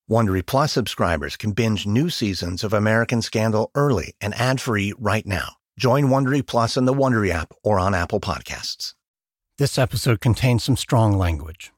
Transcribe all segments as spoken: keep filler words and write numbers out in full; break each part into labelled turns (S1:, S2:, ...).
S1: Wondery Plus subscribers can binge new seasons of American Scandal early and ad-free right now. Join Wondery Plus in the Wondery app or on Apple Podcasts. This episode contains some strong language.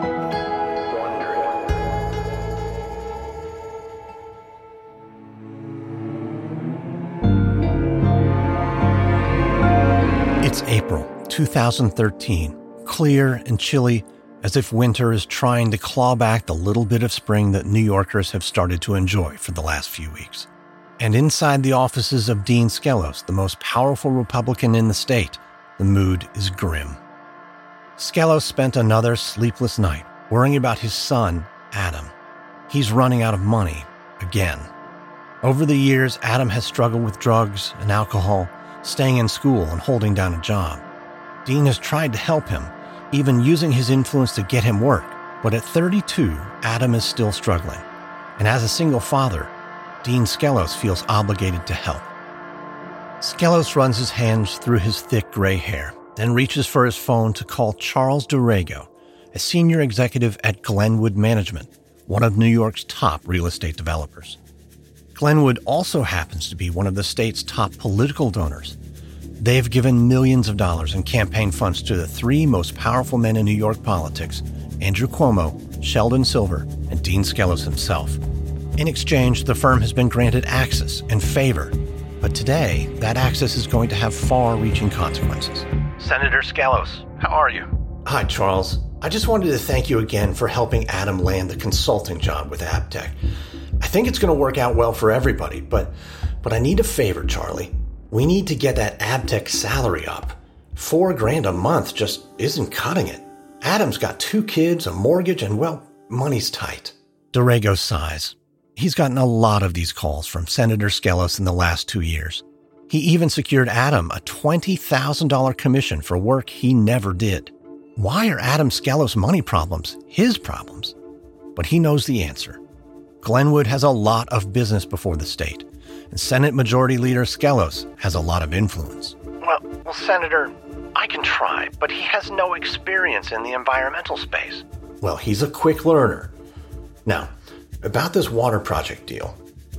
S1: It's April two thousand thirteen, clear and chilly, as if winter is trying to claw back the little bit of spring that New Yorkers have started to enjoy for the last few weeks. And inside the offices of Dean Skelos, the most powerful Republican in the state, the mood is grim. Skelos spent another sleepless night worrying about his son, Adam. He's running out of money, again. Over the years, Adam has struggled with drugs and alcohol, staying in school and holding down a job. Dean has tried to help him, even using his influence to get him work. But at thirty-two, Adam is still struggling. And as a single father, Dean Skelos feels obligated to help. Skelos runs his hands through his thick gray hair, then reaches for his phone to call Charles Dorrego, a senior executive at Glenwood Management, one of New York's top real estate developers. Glenwood also happens to be one of the state's top political donors. They've given millions of dollars in campaign funds to the three most powerful men in New York politics, Andrew Cuomo, Sheldon Silver, and Dean Skelos himself. In exchange, the firm has been granted access and favor. But today, that access is going to have far-reaching consequences. Senator Skelos, how are you? Hi, Charles. I just wanted to thank you again for helping Adam land the consulting job with Abtec. I think it's going to work out well for everybody, but but I need a favor, Charlie. We need to get that Abtec salary up. Four grand a month just isn't cutting it. Adam's got two kids, a mortgage, and, well, money's tight. Dorrego sighs. He's gotten a lot of these calls from Senator Skelos in the last two years. He even secured Adam a twenty thousand dollars commission for work he never did. Why are Adam Skelos' money problems his problems? But he knows the answer. Glenwood has a lot of business before the state, and Senate Majority Leader Skelos has a lot of influence. Well, well, Senator, I can try, but he has no experience in the environmental space. Well, he's a quick learner. Now, about this water project deal.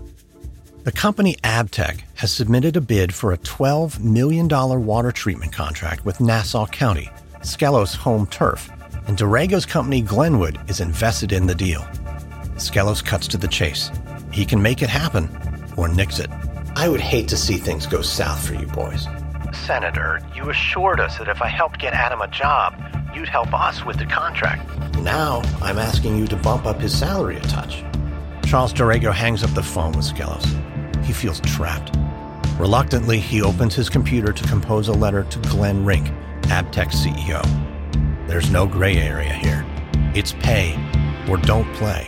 S1: The company Abtec has submitted a bid for a twelve million dollars water treatment contract with Nassau County, Skelos' home turf, and Dorrego's company Glenwood is invested in the deal. Skelos cuts to the chase. He can make it happen or nix it. I would hate to see things go south for you boys. Senator, you assured us that if I helped get Adam a job, you'd help us with the contract. Now, I'm asking you to bump up his salary a touch. Charles Dorrego hangs up the phone with Skelos. He feels trapped. Reluctantly, he opens his computer to compose a letter to Glenn Rink, Abtec's C E O. There's no gray area here. It's pay or don't play.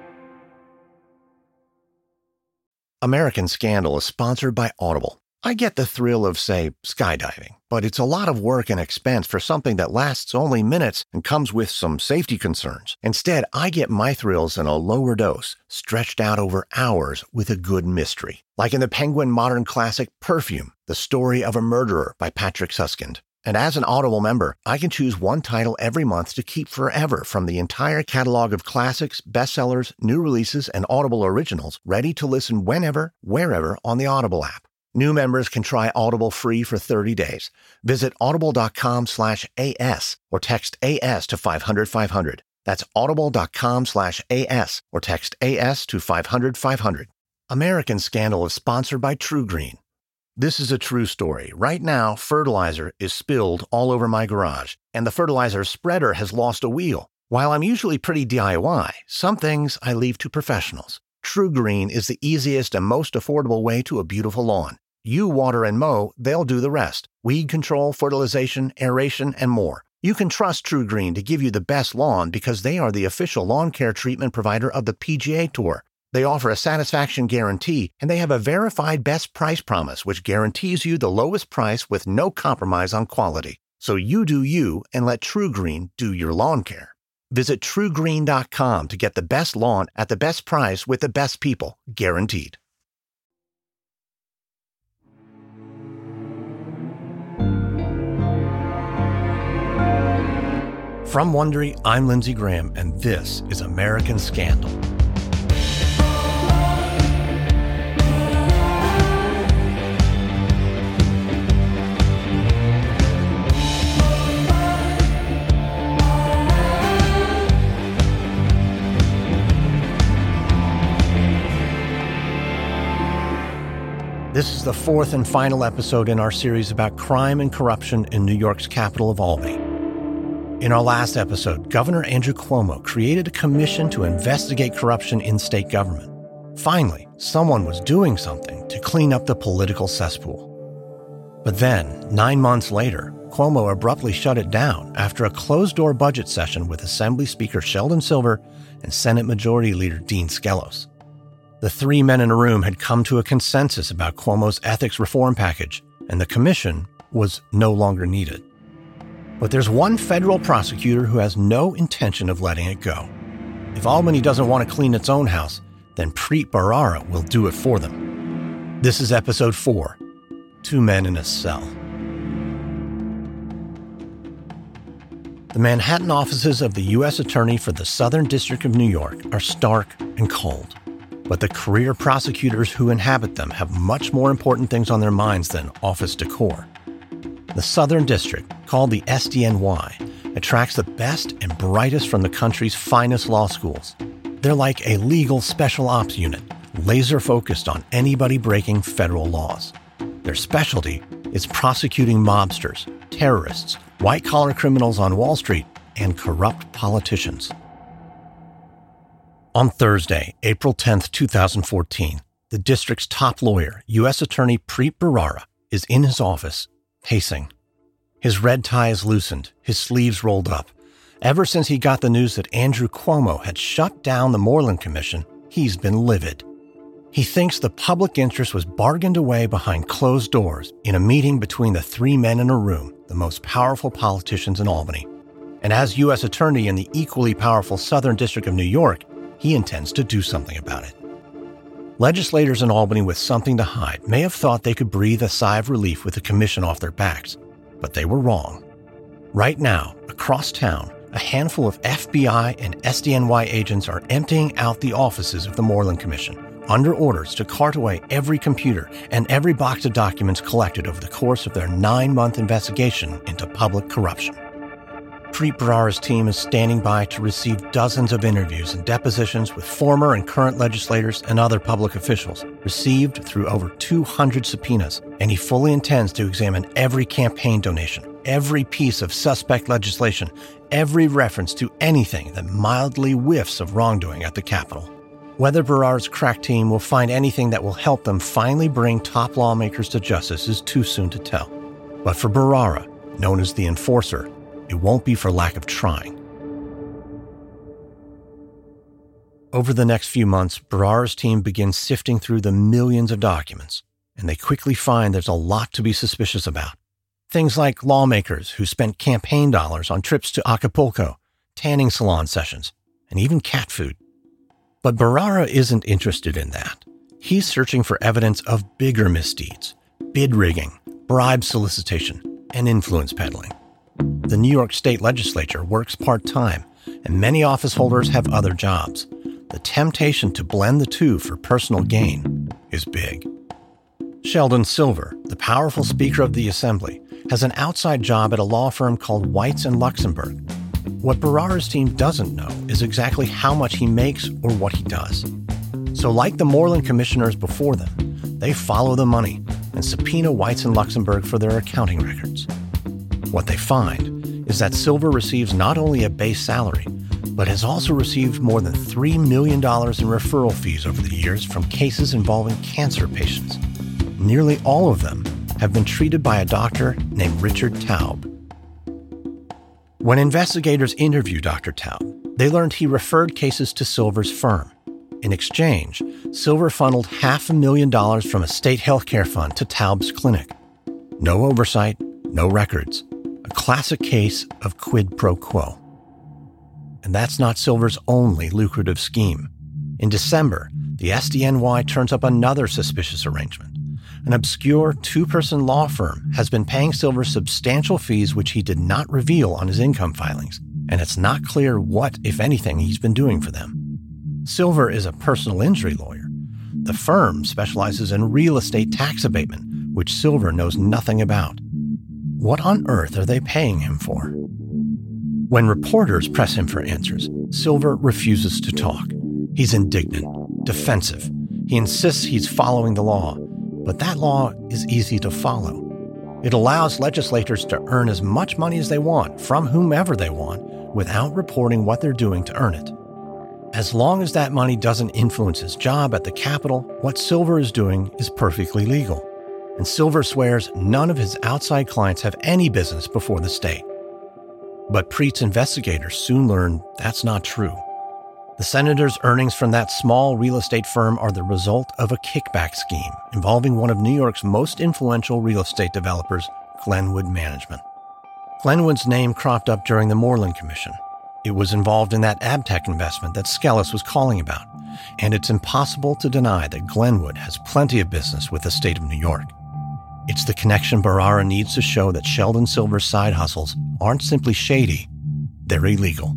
S1: American Scandal is sponsored by Audible. I get the thrill of, say, skydiving, but it's a lot of work and expense for something that lasts only minutes and comes with some safety concerns. Instead, I get my thrills in a lower dose, stretched out over hours with a good mystery. Like in the Penguin modern classic Perfume, The Story of a Murderer by Patrick Suskind. And as an Audible member, I can choose one title every month to keep forever from the entire catalog of classics, bestsellers, new releases, and Audible originals, ready to listen whenever, wherever on the Audible app. New members can try Audible free for thirty days. Visit audible.com slash AS or text A S to five hundred five hundred. That's audible.com slash AS or text A S to five hundred five hundred. American Scandal is sponsored by True Green. This is a true story. Right now, fertilizer is spilled all over my garage, and the fertilizer spreader has lost a wheel. While I'm usually pretty D I Y, some things I leave to professionals. True Green is the easiest and most affordable way to a beautiful lawn. You water and mow, they'll do the rest. Weed control, fertilization, aeration, and more. You can trust True Green to give you the best lawn because they are the official lawn care treatment provider of the P G A Tour. They offer a satisfaction guarantee, and they have a verified best price promise, which guarantees you the lowest price with no compromise on quality. So you do you and let True Green do your lawn care. Visit true green dot com to get the best lawn at the best price with the best people, guaranteed. From Wondery, I'm Lindsey Graham, and this is American Scandal. This is the fourth and final episode in our series about crime and corruption in New York's capital of Albany. In our last episode, Governor Andrew Cuomo created a commission to investigate corruption in state government. Finally, someone was doing something to clean up the political cesspool. But then, nine months later, Cuomo abruptly shut it down after a closed-door budget session with Assembly Speaker Sheldon Silver and Senate Majority Leader Dean Skelos. The three men in a room had come to a consensus about Cuomo's ethics reform package, and the commission was no longer needed. But there's one federal prosecutor who has no intention of letting it go. If Albany doesn't want to clean its own house, then Preet Bharara will do it for them. This is episode four, Two Men in a Cell. The Manhattan offices of the U S Attorney for the Southern District of New York are stark and cold. But the career prosecutors who inhabit them have much more important things on their minds than office decor. The Southern District, called the S D N Y, attracts the best and brightest from the country's finest law schools. They're like a legal special ops unit, laser-focused on anybody breaking federal laws. Their specialty is prosecuting mobsters, terrorists, white-collar criminals on Wall Street, and corrupt politicians. On Thursday, April tenth, twenty fourteen, the district's top lawyer, U S Attorney Preet Bharara, is in his office, pacing. His red tie is loosened, his sleeves rolled up. Ever since he got the news that Andrew Cuomo had shut down the Moreland Commission, he's been livid. He thinks the public interest was bargained away behind closed doors in a meeting between the three men in a room, the most powerful politicians in Albany. And as U S Attorney in the equally powerful Southern District of New York, he intends to do something about it. Legislators in Albany with something to hide may have thought they could breathe a sigh of relief with the commission off their backs, but they were wrong. Right now, across town, a handful of F B I and S D N Y agents are emptying out the offices of the Moreland Commission, under orders to cart away every computer and every box of documents collected over the course of their nine-month investigation into public corruption. Preet Bharara's team is standing by to receive dozens of interviews and depositions with former and current legislators and other public officials, received through over two hundred subpoenas, and he fully intends to examine every campaign donation, every piece of suspect legislation, every reference to anything that mildly whiffs of wrongdoing at the Capitol. Whether Bharara's crack team will find anything that will help them finally bring top lawmakers to justice is too soon to tell. But for Bharara, known as the Enforcer, it won't be for lack of trying. Over the next few months, Bharara's team begins sifting through the millions of documents, and they quickly find there's a lot to be suspicious about. Things like lawmakers who spent campaign dollars on trips to Acapulco, tanning salon sessions, and even cat food. But Bharara isn't interested in that. He's searching for evidence of bigger misdeeds, bid rigging, bribe solicitation, and influence peddling. The New York State Legislature works part-time, and many office holders have other jobs. The temptation to blend the two for personal gain is big. Sheldon Silver, the powerful Speaker of the Assembly, has an outside job at a law firm called Weitz and Luxenberg. What Bharara's team doesn't know is exactly how much he makes or what he does. So like the Moreland commissioners before them, they follow the money and subpoena Weitz and Luxenberg for their accounting records. What they find is that Silver receives not only a base salary, but has also received more than three million dollars in referral fees over the years from cases involving cancer patients. Nearly all of them have been treated by a doctor named Richard Taub. When investigators interviewed Doctor Taub, they learned he referred cases to Silver's firm. In exchange, Silver funneled half a million dollars from a state healthcare fund to Taub's clinic. No oversight, no records. A classic case of quid pro quo. And that's not Silver's only lucrative scheme. In December, the S D N Y turns up another suspicious arrangement. An obscure two-person law firm has been paying Silver substantial fees which he did not reveal on his income filings, and it's not clear what, if anything, he's been doing for them. Silver is a personal injury lawyer. The firm specializes in real estate tax abatement, which Silver knows nothing about. What on earth are they paying him for? When reporters press him for answers, Silver refuses to talk. He's indignant, defensive. He insists he's following the law. But that law is easy to follow. It allows legislators to earn as much money as they want from whomever they want without reporting what they're doing to earn it. As long as that money doesn't influence his job at the Capitol, what Silver is doing is perfectly legal. And Silver swears none of his outside clients have any business before the state. But Preet's investigators soon learn that's not true. The senator's earnings from that small real estate firm are the result of a kickback scheme involving one of New York's most influential real estate developers, Glenwood Management. Glenwood's name cropped up during the Moreland Commission. It was involved in that Abtec investment that Skelos was calling about, and it's impossible to deny that Glenwood has plenty of business with the state of New York. It's the connection Bharara needs to show that Sheldon Silver's side hustles aren't simply shady, they're illegal.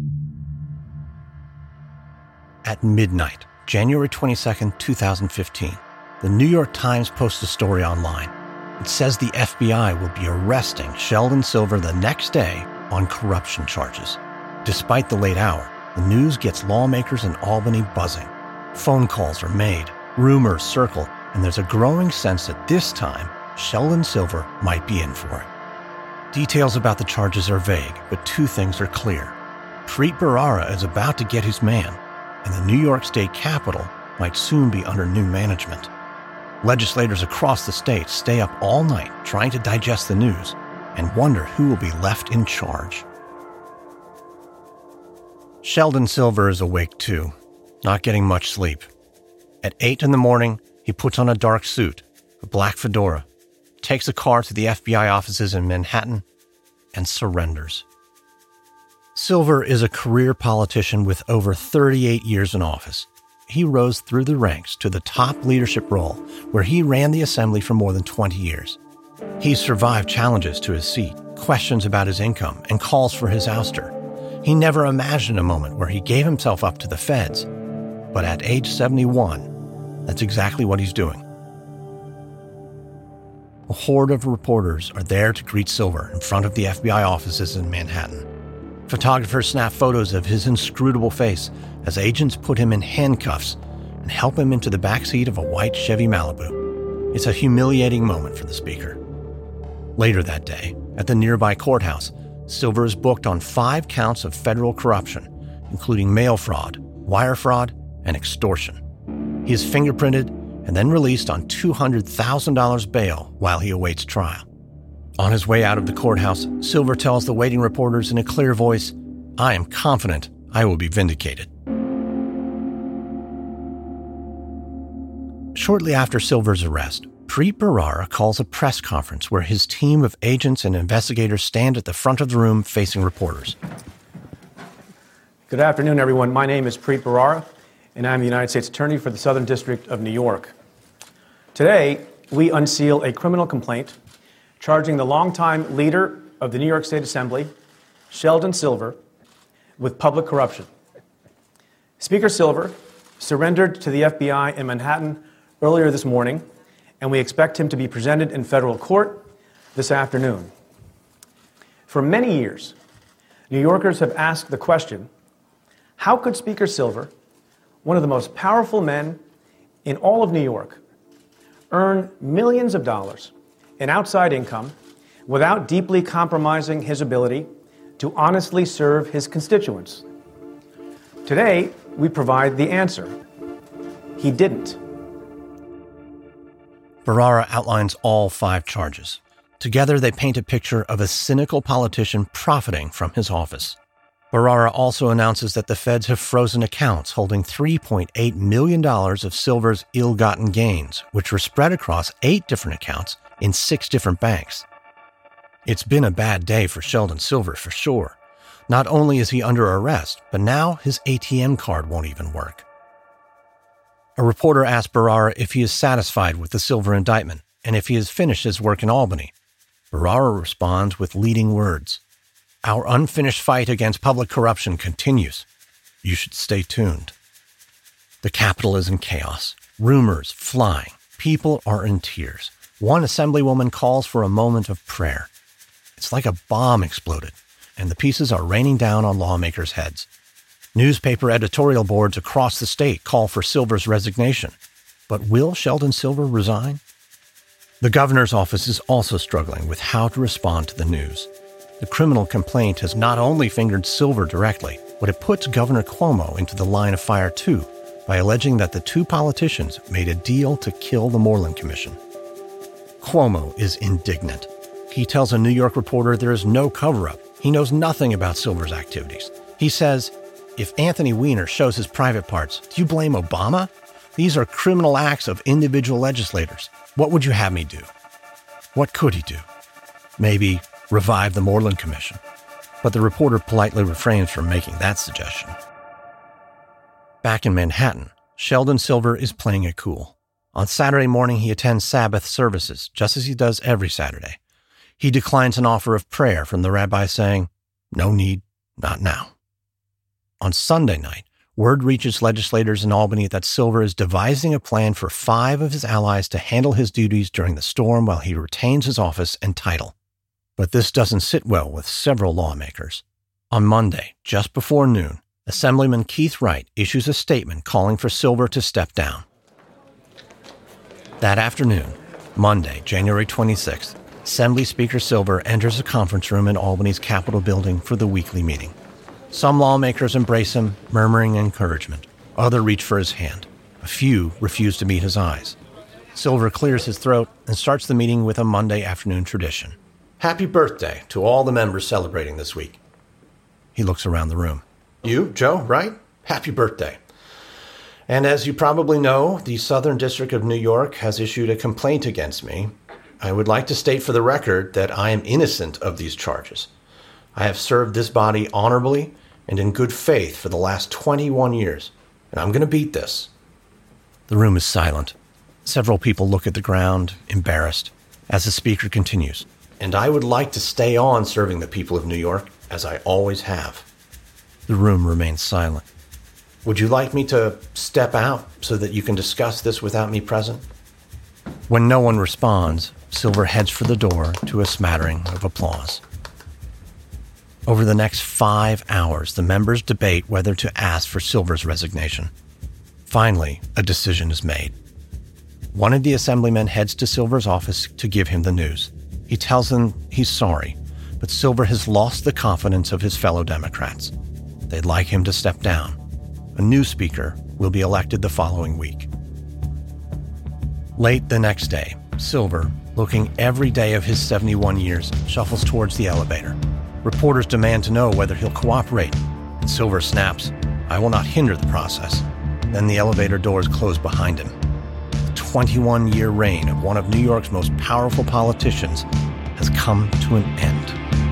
S1: At midnight, January twenty-second, twenty fifteen, the New York Times posts a story online. It says the F B I will be arresting Sheldon Silver the next day on corruption charges. Despite the late hour, the news gets lawmakers in Albany buzzing. Phone calls are made, rumors circle, and there's a growing sense that this time, Sheldon Silver might be in for it. Details about the charges are vague, but two things are clear. Preet Bharara is about to get his man, and the New York State Capitol might soon be under new management. Legislators across the state stay up all night trying to digest the news and wonder who will be left in charge. Sheldon Silver is awake too, not getting much sleep. At eight in the morning, he puts on a dark suit, a black fedora, takes a car to the F B I offices in Manhattan, and surrenders. Silver is a career politician with over thirty-eight years in office. He rose through the ranks to the top leadership role, where he ran the assembly for more than twenty years. He survived challenges to his seat, questions about his income, and calls for his ouster. He never imagined a moment where he gave himself up to the feds. But at age seventy-one, that's exactly what he's doing. A horde of reporters are there to greet Silver in front of the F B I offices in Manhattan. Photographers snap photos of his inscrutable face as agents put him in handcuffs and help him into the backseat of a white Chevy Malibu. It's a humiliating moment for the speaker. Later that day, at the nearby courthouse, Silver is booked on five counts of federal corruption, including mail fraud, wire fraud, and extortion. He is fingerprinted and then released on two hundred thousand dollars bail while he awaits trial. On his way out of the courthouse, Silver tells the waiting reporters in a clear voice, "I am confident I will be vindicated." Shortly after Silver's arrest, Preet Bharara calls a press conference where his team of agents and investigators stand at the front of the room facing reporters.
S2: Good afternoon, everyone. My name is Preet Bharara, and I'm the United States Attorney for the Southern District of New York. Today, we unseal a criminal complaint charging the longtime leader of the New York State Assembly, Sheldon Silver, with public corruption. Speaker Silver surrendered to the F B I in Manhattan earlier this morning, and we expect him to be presented in federal court this afternoon. For many years, New Yorkers have asked the question, how could Speaker Silver, one of the most powerful men in all of New York, earn millions of dollars in outside income without deeply compromising his ability to honestly serve his constituents? Today, we provide the answer. He didn't.
S1: Bharara outlines all five charges. Together, they paint a picture of a cynical politician profiting from his office. Bharara also announces that the feds have frozen accounts holding three point eight million dollars of Silver's ill-gotten gains, which were spread across eight different accounts in six different banks. It's been a bad day for Sheldon Silver for sure. Not only is he under arrest, but now his A T M card won't even work. A reporter asked Bharara if he is satisfied with the Silver indictment and if he has finished his work in Albany. Bharara responds with leading words. "Our unfinished fight against public corruption continues. You should stay tuned." The Capitol is in chaos. Rumors flying. People are in tears. One assemblywoman calls for a moment of prayer. It's like a bomb exploded, and the pieces are raining down on lawmakers' heads. Newspaper editorial boards across the state call for Silver's resignation. But will Sheldon Silver resign? The governor's office is also struggling with how to respond to the news. The criminal complaint has not only fingered Silver directly, but it puts Governor Cuomo into the line of fire too, by alleging that the two politicians made a deal to kill the Moreland Commission. Cuomo is indignant. He tells a New York reporter there is no cover-up. He knows nothing about Silver's activities. He says, "If Anthony Weiner shows his private parts, do you blame Obama? These are criminal acts of individual legislators. What would you have me do?" What could he do? Maybe revive the Moreland Commission. But the reporter politely refrains from making that suggestion. Back in Manhattan, Sheldon Silver is playing it cool. On Saturday morning, he attends Sabbath services, just as he does every Saturday. He declines an offer of prayer from the rabbi saying, "No need, not now." On Sunday night, word reaches legislators in Albany that Silver is devising a plan for five of his allies to handle his duties during the storm while he retains his office and title. But this doesn't sit well with several lawmakers. On Monday, just before noon, Assemblyman Keith Wright issues a statement calling for Silver to step down. That afternoon, Monday, January twenty-sixth, Assembly Speaker Silver enters a conference room in Albany's Capitol building for the weekly meeting. Some lawmakers embrace him, murmuring encouragement. Others reach for his hand. A few refuse to meet his eyes. Silver clears his throat and starts the meeting with a Monday afternoon tradition. "Happy birthday to all the members celebrating this week." He looks around the room. "You, Joe, right? Happy birthday. And as you probably know, the Southern District of New York has issued a complaint against me. I would like to state for the record that I am innocent of these charges. I have served this body honorably and in good faith for the last twenty-one years, and I'm going to beat this." The room is silent. Several people look at the ground, embarrassed, as the speaker continues. "And I would like to stay on serving the people of New York, as I always have." The room remains silent. "Would you like me to step out so that you can discuss this without me present?" When no one responds, Silver heads for the door to a smattering of applause. Over the next five hours, the members debate whether to ask for Silver's resignation. Finally, a decision is made. One of the assemblymen heads to Silver's office to give him the news. He tells him he's sorry, but Silver has lost the confidence of his fellow Democrats. They'd like him to step down. A new speaker will be elected the following week. Late the next day, Silver, looking every day of his seventy-one years, shuffles towards the elevator. Reporters demand to know whether he'll cooperate, and Silver snaps, "I will not hinder the process." Then the elevator doors close behind him. The twenty-one-year reign of one of New York's most powerful politicians has come to an end.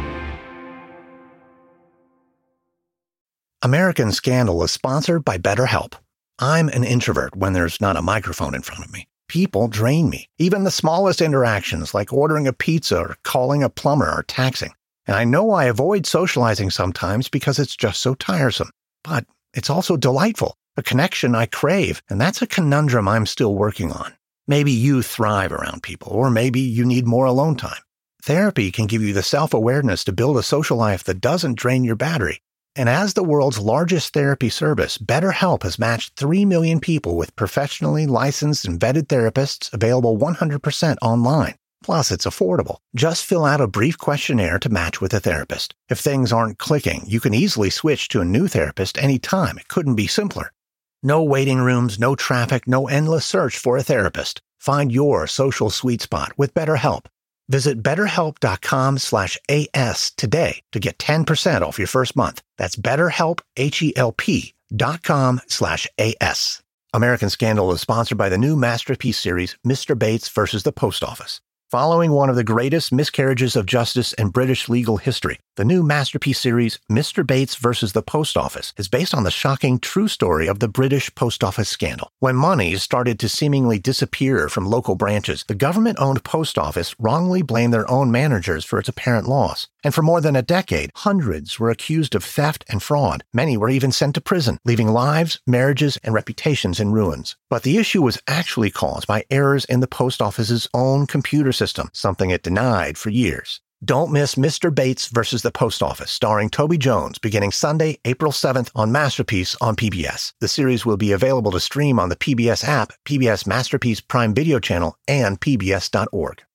S1: American Scandal is sponsored by BetterHelp. I'm an introvert when there's not a microphone in front of me. People drain me. Even the smallest interactions, like ordering a pizza or calling a plumber, are taxing. And I know I avoid socializing sometimes because it's just so tiresome. But it's also delightful, a connection I crave, and that's a conundrum I'm still working on. Maybe you thrive around people, or maybe you need more alone time. Therapy can give you the self-awareness to build a social life that doesn't drain your battery. And as the world's largest therapy service, BetterHelp has matched three million people with professionally licensed and vetted therapists available one hundred percent online. Plus, it's affordable. Just fill out a brief questionnaire to match with a therapist. If things aren't clicking, you can easily switch to a new therapist anytime. It couldn't be simpler. No waiting rooms, no traffic, no endless search for a therapist. Find your social sweet spot with BetterHelp. Visit betterhelp.com slash AS today to get ten percent off your first month. That's betterhelp, H-E-L-P dot com slash AS. American Scandal is sponsored by the new Masterpiece series, Mister Bates versus the Post Office. Following one of the greatest miscarriages of justice in British legal history, the new Masterpiece series, Mister Bates versus the Post Office, is based on the shocking true story of the British Post Office scandal. When money started to seemingly disappear from local branches, the government-owned post office wrongly blamed their own managers for its apparent loss. And for more than a decade, hundreds were accused of theft and fraud. Many were even sent to prison, leaving lives, marriages, and reputations in ruins. But the issue was actually caused by errors in the post office's own computer system, something it denied for years. Don't miss Mister Bates versus the Post Office, starring Toby Jones, beginning Sunday, April seventh on Masterpiece on P B S. The series will be available to stream on the P B S app, P B S Masterpiece Prime Video channel, and P B S dot org.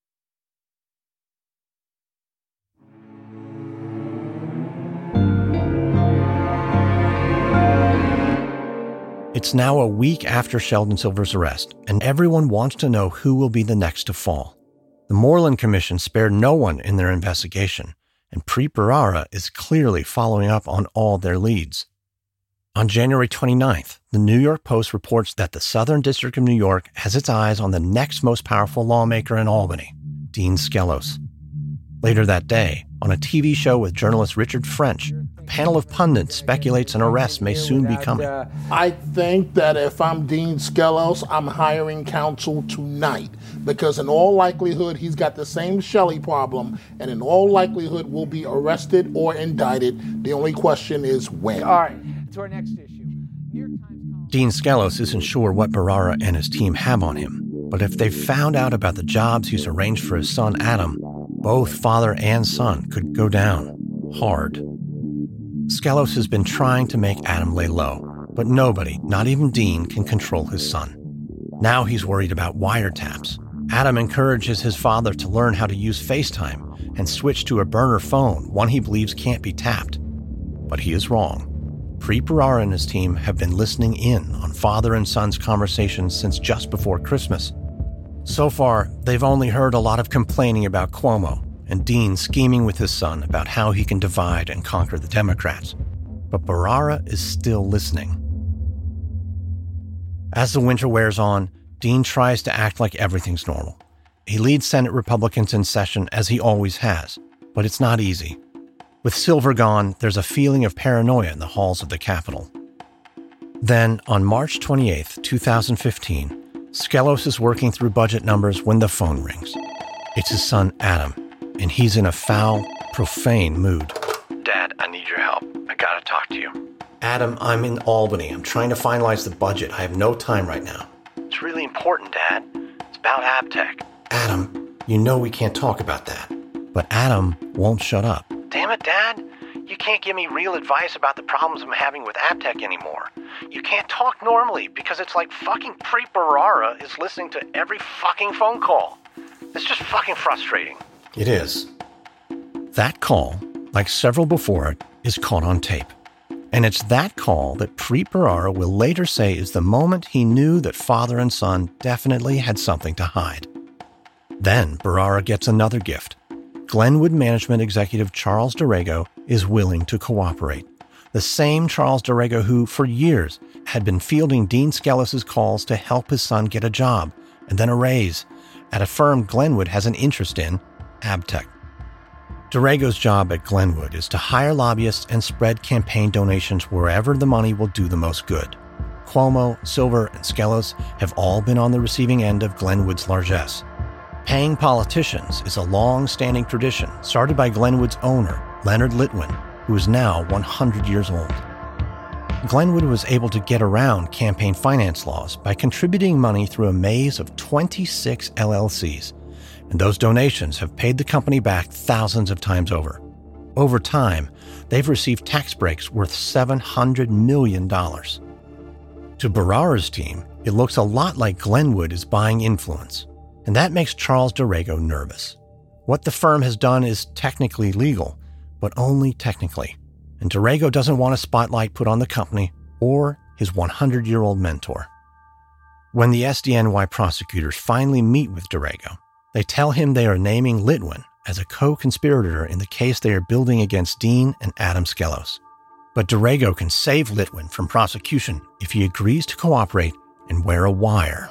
S1: It's now a week after Sheldon Silver's arrest, and everyone wants to know who will be the next to fall. The Moreland Commission spared no one in their investigation, and Preet Bharara is clearly following up on all their leads. On January twenty-ninth, the New York Post reports that the Southern District of New York has its eyes on the next most powerful lawmaker in Albany, Dean Skelos. Later that day, on a T V show with journalist Richard French, a panel of pundits speculates an arrest may soon be coming.
S3: I think that if I'm Dean Skelos, I'm hiring counsel tonight, because in all likelihood, he's got the same Shelley problem, and in all likelihood will be arrested or indicted. The only question is when.
S4: All right, to our next issue.
S1: Dean Skelos isn't sure what Bharara and his team have on him, but if they've found out about the jobs he's arranged for his son Adam, both father and son could go down hard. Skelos has been trying to make Adam lay low, but nobody, not even Dean, can control his son. Now he's worried about wiretaps. Adam encourages his father to learn how to use FaceTime and switch to a burner phone, one he believes can't be tapped. But he is wrong. Preet Bharara and his team have been listening in on father and son's conversations since just before Christmas. So far, they've only heard a lot of complaining about Cuomo and Dean scheming with his son about how he can divide and conquer the Democrats. But Bharara is still listening. As the winter wears on, Dean tries to act like everything's normal. He leads Senate Republicans in session as he always has, but it's not easy. With Silver gone, there's a feeling of paranoia in the halls of the Capitol. Then, on March twenty-eighth, twenty fifteen, Skelos is working through budget numbers when the phone rings. It's his son, Adam, and he's in a foul, profane mood.
S5: Dad, I need your help. I gotta talk to you.
S1: Adam, I'm in Albany. I'm trying to finalize the budget. I have no time right now.
S5: It's really important, Dad. It's about ABTEC.
S1: Adam, you know we can't talk about that. But Adam won't shut up.
S5: Damn it, Dad. You can't give me real advice about the problems I'm having with ABTEC anymore. You can't talk normally because it's like fucking Preet Bharara is listening to every fucking phone call. It's just fucking frustrating.
S1: It is. That call, like several before it, is caught on tape. And it's that call that Preet Bharara will later say is the moment he knew that father and son definitely had something to hide. Then Bharara gets another gift. Glenwood Management Executive Charles D'Arego is willing to cooperate. The same Charles D'Arego who, for years, had been fielding Dean Skelos' calls to help his son get a job and then a raise at a firm Glenwood has an interest in, ABTEC. D'Arego's job at Glenwood is to hire lobbyists and spread campaign donations wherever the money will do the most good. Cuomo, Silver, and Skelos have all been on the receiving end of Glenwood's largesse. Paying politicians is a long-standing tradition started by Glenwood's owner, Leonard Litwin, who is now one hundred years old. Glenwood was able to get around campaign finance laws by contributing money through a maze of twenty-six L L Cs, and those donations have paid the company back thousands of times over. Over time, they've received tax breaks worth seven hundred million dollars. To Bharara's team, it looks a lot like Glenwood is buying influence, and that makes Charles D'Arego nervous. What the firm has done is technically legal, but only technically, and D'Arego doesn't want a spotlight put on the company or his one hundred-year-old mentor. When the S D N Y prosecutors finally meet with D'Arego, they tell him they are naming Litwin as a co-conspirator in the case they are building against Dean and Adam Skelos. But D'Arego can save Litwin from prosecution if he agrees to cooperate and wear a wire.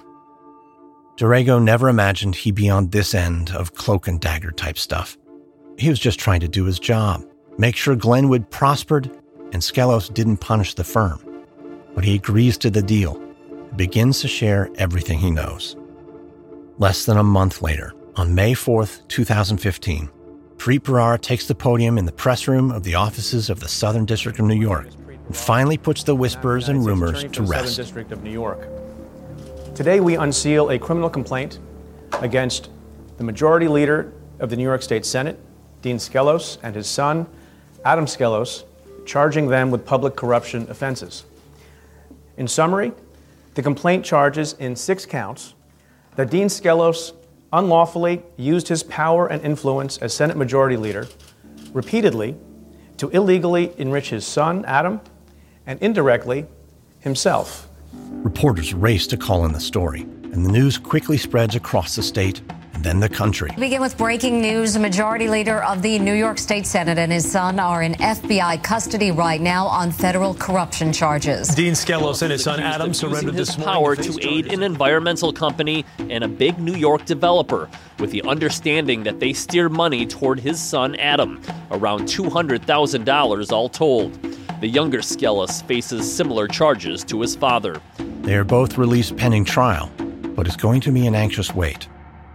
S1: D'Arego never imagined he'd be on this end of cloak and dagger type stuff. He was just trying to do his job, make sure Glenwood prospered and Skelos didn't punish the firm. But he agrees to the deal and begins to share everything he knows. Less than a month later, on May fourth, twenty fifteen, Preet Bharara takes the podium in the press room of the offices of the Southern District of New York and finally puts the whispers and rumors to rest.
S2: Southern District of New York. Today we unseal a criminal complaint against the Majority Leader of the New York State Senate, Dean Skelos, and his son, Adam Skelos, charging them with public corruption offenses. In summary, the complaint charges in six counts that Dean Skelos unlawfully used his power and influence as Senate Majority Leader repeatedly to illegally enrich his son, Adam, and indirectly himself.
S1: Reporters race to call in the story, and the news quickly spreads across the state and then the country.
S6: We begin with breaking news. The Majority Leader of the New York State Senate and his son are in F B I custody right now on federal corruption charges.
S7: Dean Skelos and his son Adam surrendered
S8: his
S7: this morning
S8: power
S7: to
S8: to aid an environmental company and a big New York developer, with the understanding that they steer money toward his son Adam, around two hundred thousand dollars all told. The younger Skelos faces similar charges to his father.
S1: They are both released pending trial, but it's going to be an anxious wait.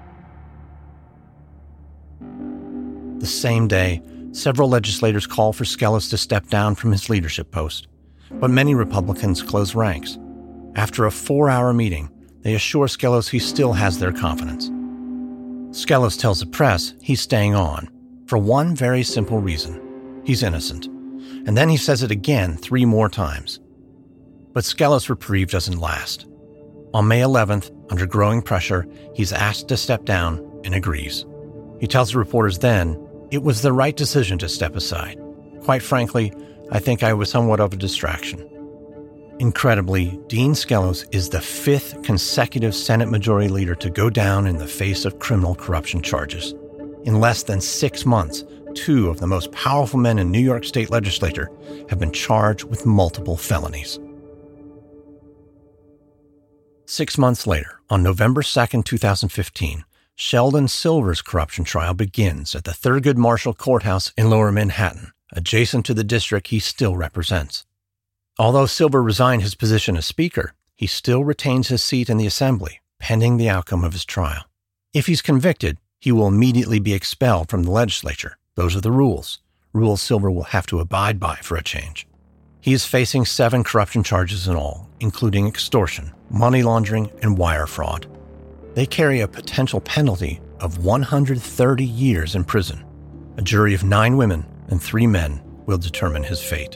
S1: The same day, several legislators call for Skelos to step down from his leadership post, but many Republicans close ranks. After a four-hour meeting, they assure Skelos he still has their confidence. Skelos tells the press he's staying on, for one very simple reason. He's innocent. And then he says it again three more times. But Skelos' reprieve doesn't last. On May eleventh, under growing pressure, he's asked to step down and agrees. He tells the reporters then, "It was the right decision to step aside. Quite frankly, I think I was somewhat of a distraction." Incredibly, Dean Skelos is the fifth consecutive Senate Majority Leader to go down in the face of criminal corruption charges. In less than six months, two of the most powerful men in New York State legislature have been charged with multiple felonies. Six months later, on November second, twenty fifteen, Sheldon Silver's corruption trial begins at the Thurgood Marshall Courthouse in Lower Manhattan, adjacent to the district he still represents. Although Silver resigned his position as Speaker, he still retains his seat in the Assembly, pending the outcome of his trial. If he's convicted, he will immediately be expelled from the legislature. Those are the rules. Rules Silver will have to abide by for a change. He is facing seven corruption charges in all, including extortion, money laundering, and wire fraud. They carry a potential penalty of one hundred thirty years in prison. A jury of nine women and three men will determine his fate.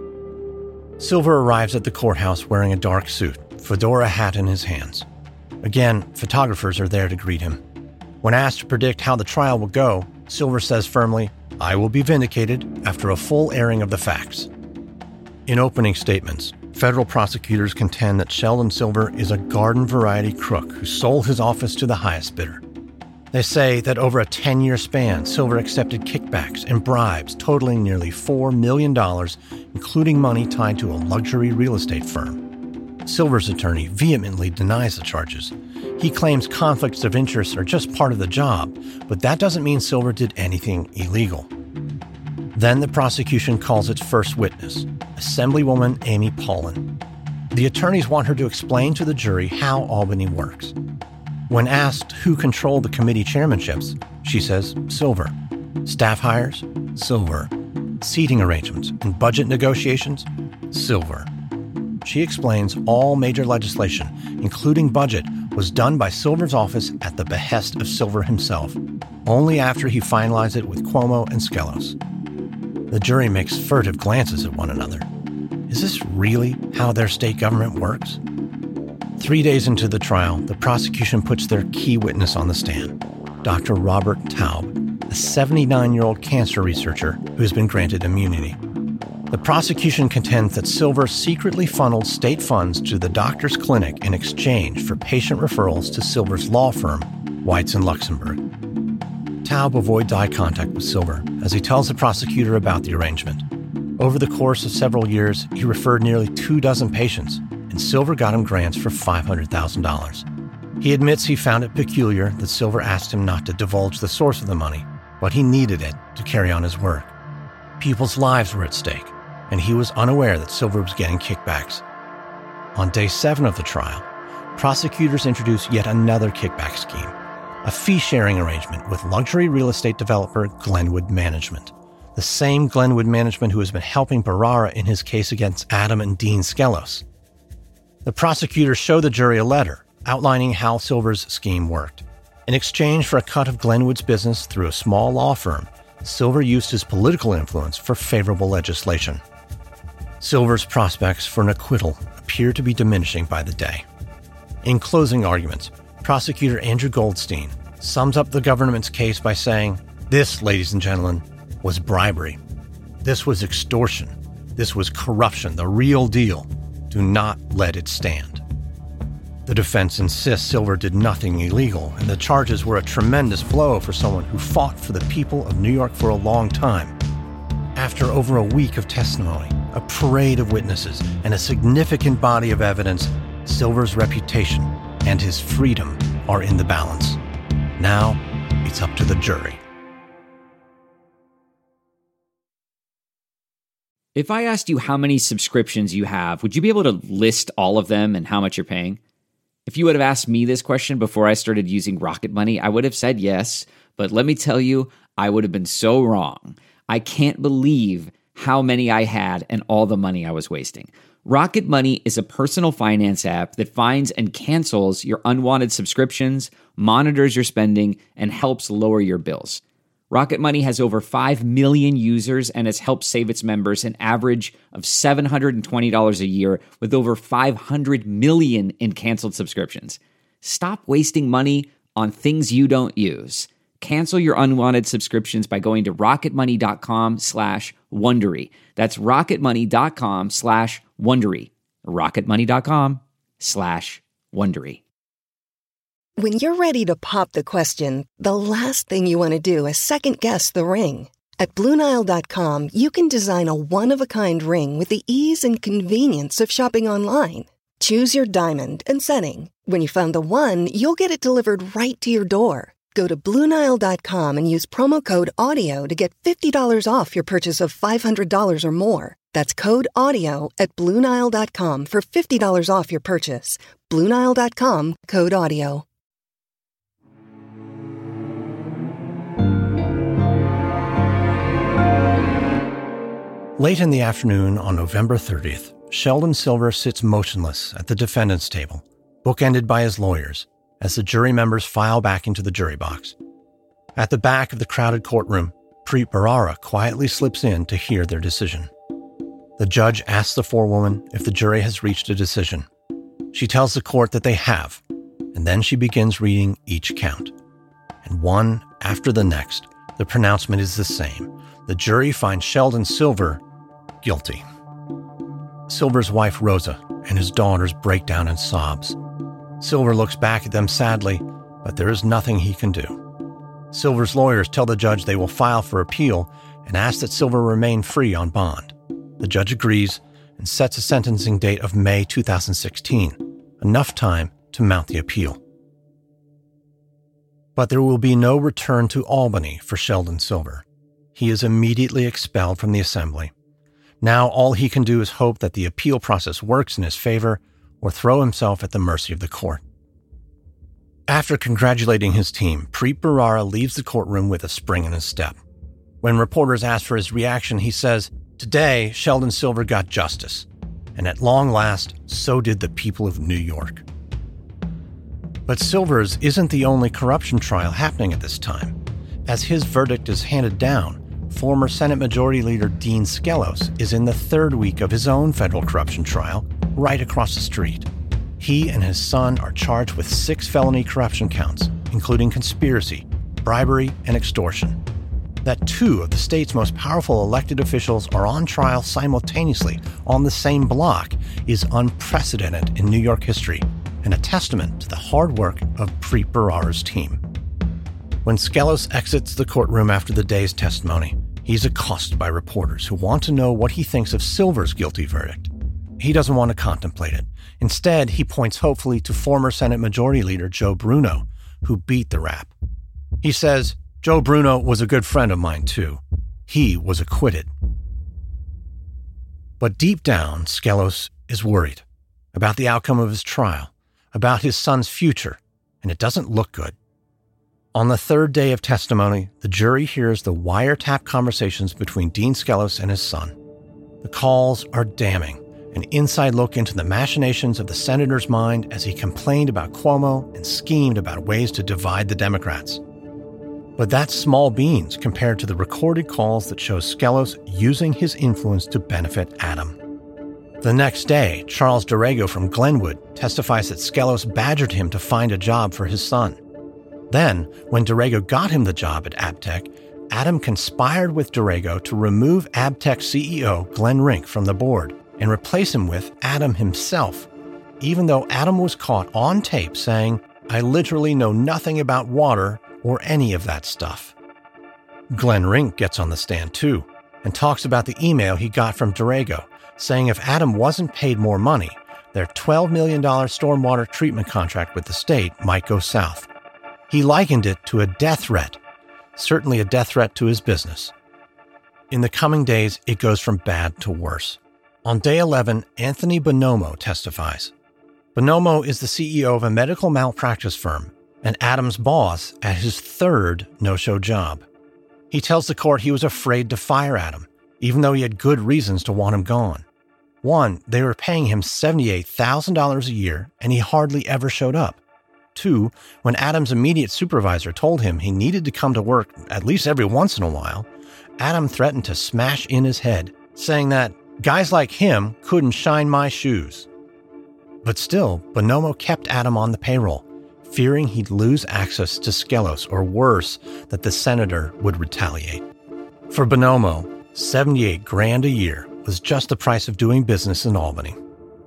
S1: Silver arrives at the courthouse wearing a dark suit, fedora hat in his hands. Again, photographers are there to greet him. When asked to predict how the trial will go, Silver says firmly, "I will be vindicated after a full airing of the facts." In opening statements, federal prosecutors contend that Sheldon Silver is a garden-variety crook who sold his office to the highest bidder. They say that over a ten-year span, Silver accepted kickbacks and bribes totaling nearly four million dollars, including money tied to a luxury real estate firm. Silver's attorney vehemently denies the charges. He claims conflicts of interest are just part of the job, but that doesn't mean Silver did anything illegal. Then the prosecution calls its first witness, Assemblywoman Amy Paulin. The attorneys want her to explain to the jury how Albany works. When asked who controlled the committee chairmanships, she says Silver. Staff hires? Silver. Seating arrangements and budget negotiations? Silver. She explains all major legislation, including budget, was done by Silver's office at the behest of Silver himself, only after he finalized it with Cuomo and Skelos. The jury makes furtive glances at one another. Is this really how their state government works? Three days into the trial, the prosecution puts their key witness on the stand, Doctor Robert Taub, a seventy-nine-year-old cancer researcher who has been granted immunity. The prosecution contends that Silver secretly funneled state funds to the doctor's clinic in exchange for patient referrals to Silver's law firm, Weitz and Luxenberg. Taub avoids eye contact with Silver as he tells the prosecutor about the arrangement. Over the course of several years, he referred nearly two dozen patients, and Silver got him grants for five hundred thousand dollars. He admits he found it peculiar that Silver asked him not to divulge the source of the money, but he needed it to carry on his work. People's lives were at stake, and he was unaware that Silver was getting kickbacks. On day seven of the trial, prosecutors introduced yet another kickback scheme, a fee-sharing arrangement with luxury real estate developer Glenwood Management, the same Glenwood Management who has been helping Bharara in his case against Adam and Dean Skelos. The prosecutors show the jury a letter outlining how Silver's scheme worked. In exchange for a cut of Glenwood's business through a small law firm, Silver used his political influence for favorable legislation. Silver's prospects for an acquittal appear to be diminishing by the day. In closing arguments, prosecutor Andrew Goldstein sums up the government's case by saying, "This, ladies and gentlemen, was bribery. This was extortion. This was corruption, the real deal. Do not let it stand." The defense insists Silver did nothing illegal, and the charges were a tremendous blow for someone who fought for the people of New York for a long time. After over a week of testimony, a parade of witnesses, and a significant body of evidence, Silver's reputation and his freedom are in the balance. Now, it's up to the jury.
S9: If I asked you how many subscriptions you have, would you be able to list all of them and how much you're paying? If you would have asked me this question before I started using Rocket Money, I would have said yes, but let me tell you, I would have been so wrong. I can't believe how many I had and all the money I was wasting. Rocket Money is a personal finance app that finds and cancels your unwanted subscriptions, monitors your spending, and helps lower your bills. Rocket Money has over five million users and has helped save its members an average of seven hundred twenty dollars a year with over five hundred million in canceled subscriptions. Stop wasting money on things you don't use. Cancel your unwanted subscriptions by going to rocketmoney.com slash Wondery. That's rocketmoney.com slash Wondery. rocketmoney.com slash Wondery.
S10: When you're ready to pop the question, the last thing you want to do is second-guess the ring. At Blue Nile dot com, you can design a one-of-a-kind ring with the ease and convenience of shopping online. Choose your diamond and setting. When you find the one, you'll get it delivered right to your door. Go to Blue Nile dot com and use promo code AUDIO to get fifty dollars off your purchase of five hundred dollars or more. That's code AUDIO at Blue Nile dot com for fifty dollars off your purchase. Blue Nile dot com, code AUDIO.
S1: Late in the afternoon on November thirtieth, Sheldon Silver sits motionless at the defendant's table, bookended by his lawyers, as the jury members file back into the jury box. At the back of the crowded courtroom, Preet Bharara quietly slips in to hear their decision. The judge asks the forewoman if the jury has reached a decision. She tells the court that they have, and then she begins reading each count. And one after the next, the pronouncement is the same. The jury finds Sheldon Silver guilty. Silver's wife, Rosa, and his daughters break down in sobs. Silver looks back at them sadly, but there is nothing he can do. Silver's lawyers tell the judge they will file for appeal and ask that Silver remain free on bond. The judge agrees and sets a sentencing date of May two thousand sixteen, enough time to mount the appeal. But there will be no return to Albany for Sheldon Silver. He is immediately expelled from the assembly. Now all he can do is hope that the appeal process works in his favor or throw himself at the mercy of the court. After congratulating his team, Preet Bharara leaves the courtroom with a spring in his step. When reporters ask for his reaction, he says, "Today, Sheldon Silver got justice, and at long last, so did the people of New York." But Silver's isn't the only corruption trial happening at this time. As his verdict is handed down, former Senate Majority Leader Dean Skelos is in the third week of his own federal corruption trial right across the street. He and his son are charged with six felony corruption counts, including conspiracy, bribery, and extortion. That two of the state's most powerful elected officials are on trial simultaneously on the same block is unprecedented in New York history and a testament to the hard work of Preet Bharara's team. When Skelos exits the courtroom after the day's testimony, he's accosted by reporters who want to know what he thinks of Silver's guilty verdict. He doesn't want to contemplate it. Instead, he points hopefully to former Senate Majority Leader Joe Bruno, who beat the rap. He says, "Joe Bruno was a good friend of mine, too. He was acquitted." But deep down, Skelos is worried about the outcome of his trial, about his son's future, and it doesn't look good. On the third day of testimony, the jury hears the wiretap conversations between Dean Skelos and his son. The calls are damning, an inside look into the machinations of the senator's mind as he complained about Cuomo and schemed about ways to divide the Democrats. But that's small beans compared to the recorded calls that show Skelos using his influence to benefit Adam. The next day, Charles Dorrego from Glenwood testifies that Skelos badgered him to find a job for his son. Then, when Dorrego got him the job at Abtec, Adam conspired with Dorrego to remove Abtec C E O Glenn Rink from the board and replace him with Adam himself, even though Adam was caught on tape saying, "I literally know nothing about water or any of that stuff." Glenn Rink gets on the stand too and talks about the email he got from Dorrego, saying if Adam wasn't paid more money, their twelve million dollars stormwater treatment contract with the state might go south. He likened it to a death threat, certainly a death threat to his business. In the coming days, it goes from bad to worse. On day eleven, Anthony Bonomo testifies. Bonomo is the C E O of a medical malpractice firm and Adam's boss at his third no-show job. He tells the court he was afraid to fire Adam, even though he had good reasons to want him gone. One, they were paying him seventy-eight thousand dollars a year, and he hardly ever showed up. Two, when Adam's immediate supervisor told him he needed to come to work at least every once in a while, Adam threatened to smash in his head, saying that guys like him couldn't shine my shoes. But still, Bonomo kept Adam on the payroll, fearing he'd lose access to Skelos, or worse, that the senator would retaliate. For Bonomo, seventy-eight grand a year was just the price of doing business in Albany.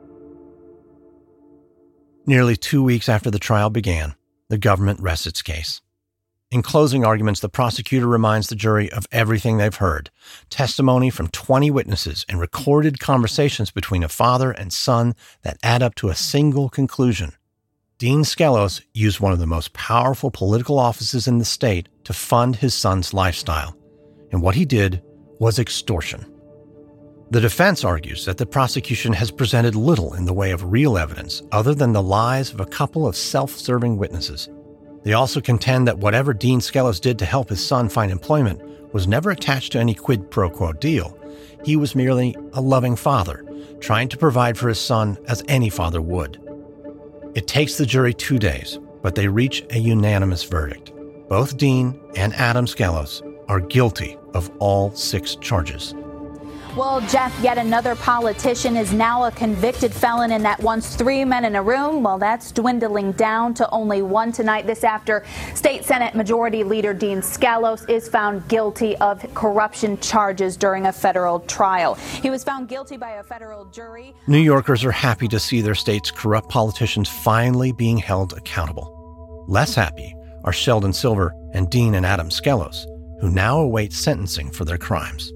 S1: Nearly two weeks after the trial began, the government rests its case. In closing arguments, the prosecutor reminds the jury of everything they've heard, testimony from twenty witnesses and recorded conversations between a father and son that add up to a single conclusion. Dean Skelos used one of the most powerful political offices in the state to fund his son's lifestyle, and what he did was extortion. The defense argues that the prosecution has presented little in the way of real evidence other than the lies of a couple of self-serving witnesses. They also contend that whatever Dean Skelos did to help his son find employment was never attached to any quid pro quo deal. He was merely a loving father, trying to provide for his son as any father would. It takes the jury two days, but they reach a unanimous verdict. Both Dean and Adam Skelos are guilty of all six charges.
S11: Well, Jeff, yet another politician is now a convicted felon, and that once three men in a room, well, that's dwindling down to only one tonight. This after State Senate Majority Leader Dean Skelos is found guilty of corruption charges during a federal trial. He was found guilty by a federal jury.
S1: New Yorkers are happy to see their state's corrupt politicians finally being held accountable. Less happy are Sheldon Silver and Dean and Adam Skelos, who now await sentencing for their crimes.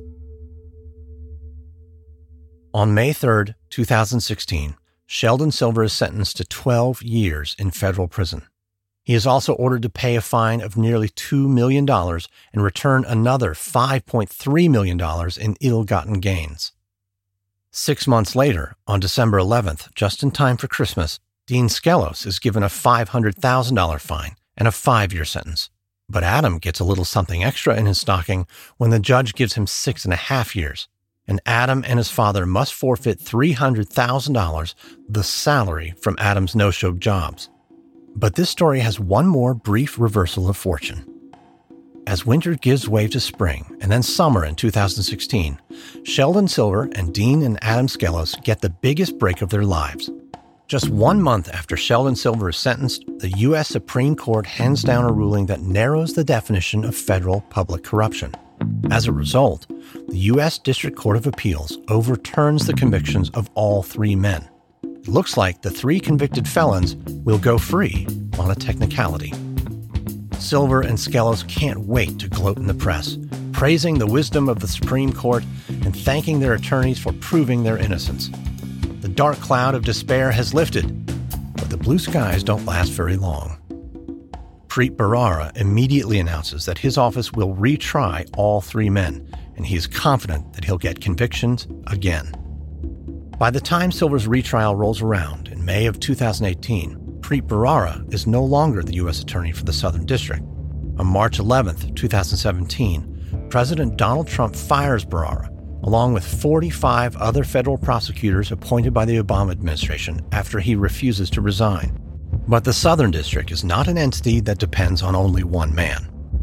S1: On May third, twenty sixteen, Sheldon Silver is sentenced to twelve years in federal prison. He is also ordered to pay a fine of nearly two million dollars and return another five point three million dollars in ill-gotten gains. Six months later, on December eleventh, just in time for Christmas, Dean Skelos is given a five hundred thousand dollars fine and a five-year sentence. But Adam gets a little something extra in his stocking when the judge gives him six and a half years. And Adam and his father must forfeit three hundred thousand dollars, the salary from Adam's no-show jobs. But this story has one more brief reversal of fortune. As winter gives way to spring and then summer in two thousand sixteen, Sheldon Silver and Dean and Adam Skelos get the biggest break of their lives. Just one month after Sheldon Silver is sentenced, the U S Supreme Court hands down a ruling that narrows the definition of federal public corruption. As a result, the U S District Court of Appeals overturns the convictions of all three men. It looks like the three convicted felons will go free on a technicality. Silver and Skelos can't wait to gloat in the press, praising the wisdom of the Supreme Court and thanking their attorneys for proving their innocence. The dark cloud of despair has lifted, but the blue skies don't last very long. Preet Bharara immediately announces that his office will retry all three men, and he is confident that he'll get convictions again. By the time Silver's retrial rolls around in May of two thousand eighteen, Preet Bharara is no longer the U S Attorney for the Southern District. On March eleventh, twenty seventeen, President Donald Trump fires Bharara, along with forty-five other federal prosecutors appointed by the Obama administration after he refuses to resign. But the Southern District is not an entity that depends on only one man.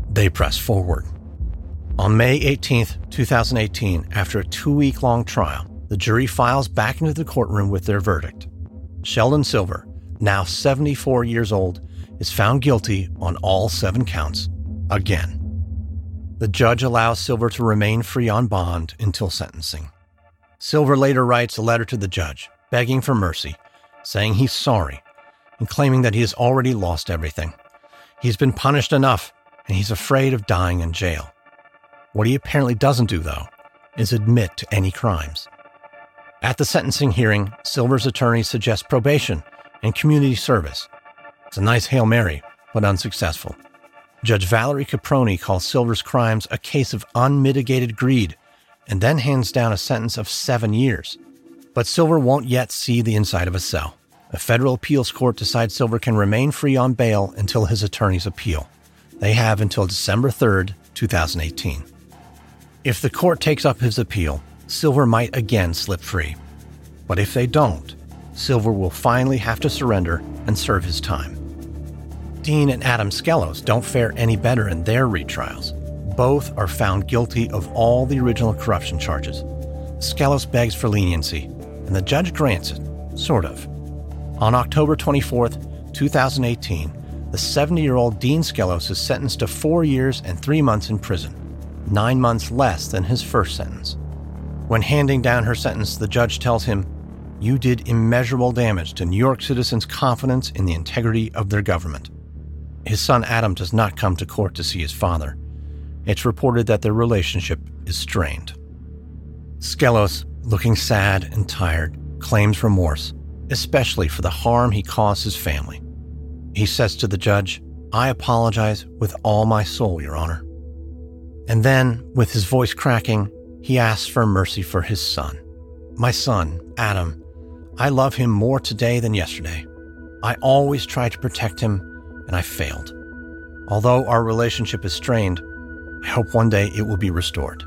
S1: They press forward. On May eighteenth, twenty eighteen, after a two-week-long trial, the jury files back into the courtroom with their verdict. Sheldon Silver, now seventy-four years old, is found guilty on all seven counts, again. The judge allows Silver to remain free on bond until sentencing. Silver later writes a letter to the judge, begging for mercy, saying he's sorry, and claiming that he has already lost everything. He's been punished enough, and he's afraid of dying in jail. What he apparently doesn't do, though, is admit to any crimes. At the sentencing hearing, Silver's attorney suggests probation and community service. It's a nice Hail Mary, but unsuccessful. Judge Valerie Caproni calls Silver's crimes a case of unmitigated greed and then hands down a sentence of seven years. But Silver won't yet see the inside of a cell. A federal appeals court decides Silver can remain free on bail until his attorneys appeal. They have until December third, twenty eighteen. If the court takes up his appeal, Silver might again slip free. But if they don't, Silver will finally have to surrender and serve his time. Dean and Adam Skelos don't fare any better in their retrials. Both are found guilty of all the original corruption charges. Skelos begs for leniency, and the judge grants it, sort of. On October twenty-fourth, twenty eighteen, the seventy-year-old Dean Skelos is sentenced to four years and three months in prison, nine months less than his first sentence. When handing down her sentence, the judge tells him, "You did immeasurable damage to New York citizens' confidence in the integrity of their government." His son Adam does not come to court to see his father. It's reported that their relationship is strained. Skelos, looking sad and tired, claims remorse, especially for the harm he caused his family. He says to the judge, "I apologize with all my soul, Your Honor." And then, with his voice cracking, he asks for mercy for his son. "My son, Adam, I love him more today than yesterday. I always tried to protect him, and I failed. Although our relationship is strained, I hope one day it will be restored."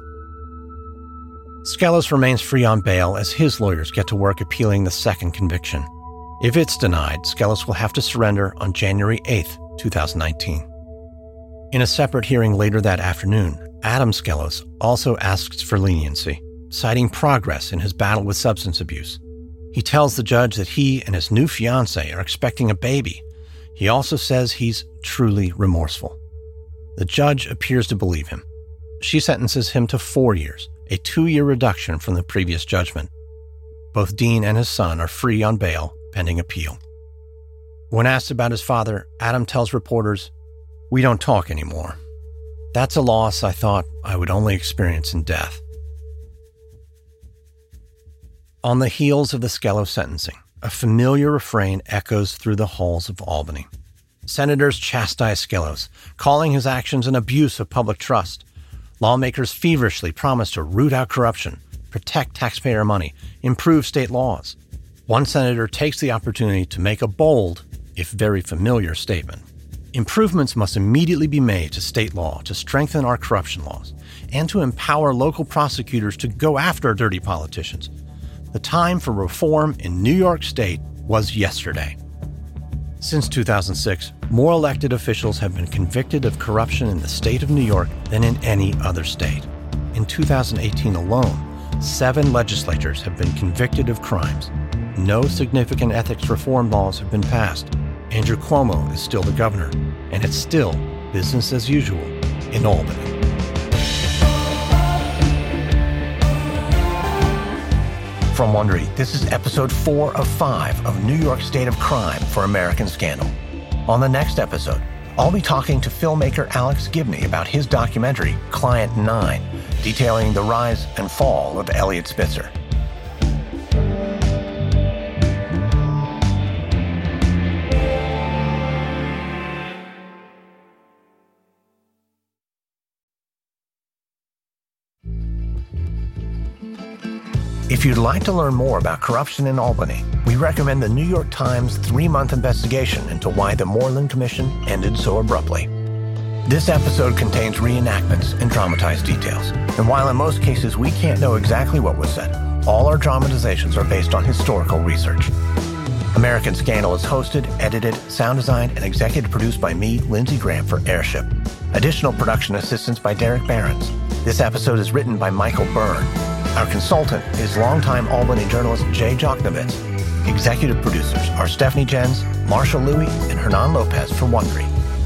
S1: Skelos remains free on bail as his lawyers get to work appealing the second conviction. If it's denied, Skelos will have to surrender on January eighth, twenty nineteen. In a separate hearing later that afternoon, Adam Skelos also asks for leniency, citing progress in his battle with substance abuse. He tells the judge that he and his new fiancée are expecting a baby. He also says he's truly remorseful. The judge appears to believe him. She sentences him to four years, a two-year reduction from the previous judgment. Both Dean and his son are free on bail pending appeal. When asked about his father, Adam tells reporters, "We don't talk anymore. That's a loss I thought I would only experience in death." On the heels of the Skelos sentencing, a familiar refrain echoes through the halls of Albany. Senators chastise Skelos, calling his actions an abuse of public trust. Lawmakers feverishly promise to root out corruption, protect taxpayer money, improve state laws. One senator takes the opportunity to make a bold, if very familiar, statement. Improvements must immediately be made to state law to strengthen our corruption laws and to empower local prosecutors to go after dirty politicians. The time for reform in New York State was yesterday. Since two thousand six, more elected officials have been convicted of corruption in the state of New York than in any other state. In two thousand eighteen alone, seven legislators have been convicted of crimes. No significant ethics reform laws have been passed. Andrew Cuomo is still the governor, and it's still business as usual in Albany. From Wondery, this is episode four of five of New York State of Crime for American Scandal. On the next episode, I'll be talking to filmmaker Alex Gibney about his documentary, Client Nine, detailing the rise and fall of Eliot Spitzer. If you'd like to learn more about corruption in Albany, we recommend the New York Times three-month investigation into why the Moreland Commission ended so abruptly. This episode contains reenactments and dramatized details, and while in most cases we can't know exactly what was said, all our dramatizations are based on historical research. American Scandal is hosted, edited, sound designed, and executive produced by me, Lindsey Graham, for Airship. Additional production assistance by Derek Behrens. This episode is written by Michael Byrne. Our consultant is longtime Albany journalist Jay Joknovitz. Executive producers are Stephanie Jens, Marshall Louie, and Hernan Lopez for Wondery.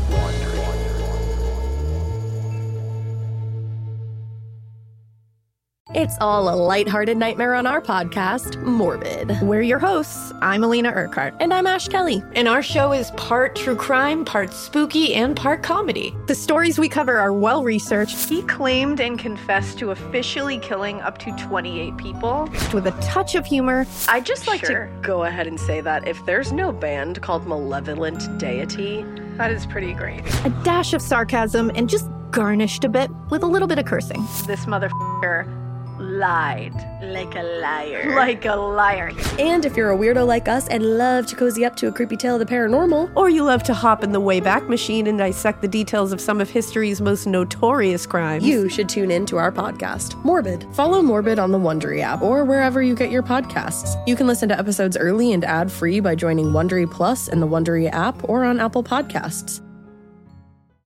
S12: It's all a lighthearted nightmare on our podcast, Morbid. We're your hosts. I'm Alina Urquhart. And I'm Ash Kelly.
S13: And our show is part true crime, part spooky, and part comedy.
S12: The stories we cover are well-researched.
S14: He claimed and confessed to officially killing up to twenty-eight people.
S12: With a touch of humor.
S15: I'd just like
S14: sure.
S15: to go ahead and say that if there's no band called Malevolent Deity,
S14: that is pretty great.
S12: A dash of sarcasm and just garnished a bit with a little bit of cursing.
S14: This motherfucker lied.
S15: Like a liar.
S14: Like a liar.
S12: And if you're a weirdo like us and love to cozy up to a creepy tale of the paranormal,
S13: or you love to hop in the Wayback Machine and dissect the details of some of history's most notorious crimes,
S12: you should tune in to our podcast, Morbid. Follow Morbid on the Wondery app or wherever you get your podcasts. You can listen to episodes early and ad-free by joining Wondery Plus in the Wondery app or on Apple Podcasts.